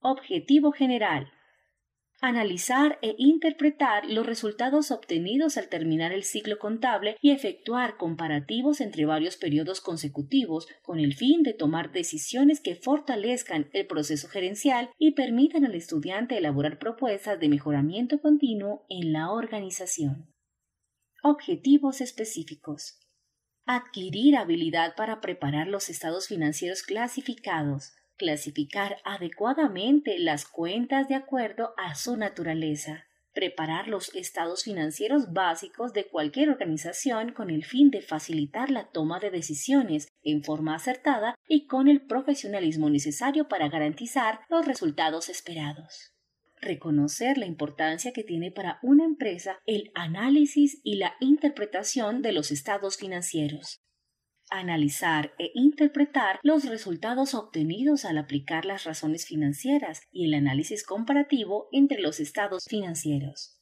Objetivo general. Analizar e interpretar los resultados obtenidos al terminar el ciclo contable y efectuar comparativos entre varios periodos consecutivos con el fin de tomar decisiones que fortalezcan el proceso gerencial y permitan al estudiante elaborar propuestas de mejoramiento continuo en la organización. Objetivos específicos. Adquirir habilidad para preparar los estados financieros clasificados. Clasificar adecuadamente las cuentas de acuerdo a su naturaleza. Preparar los estados financieros básicos de cualquier organización con el fin de facilitar la toma de decisiones en forma acertada y con el profesionalismo necesario para garantizar los resultados esperados. Reconocer la importancia que tiene para una empresa el análisis y la interpretación de los estados financieros. Analizar e interpretar los resultados obtenidos al aplicar las razones financieras y el análisis comparativo entre los estados financieros.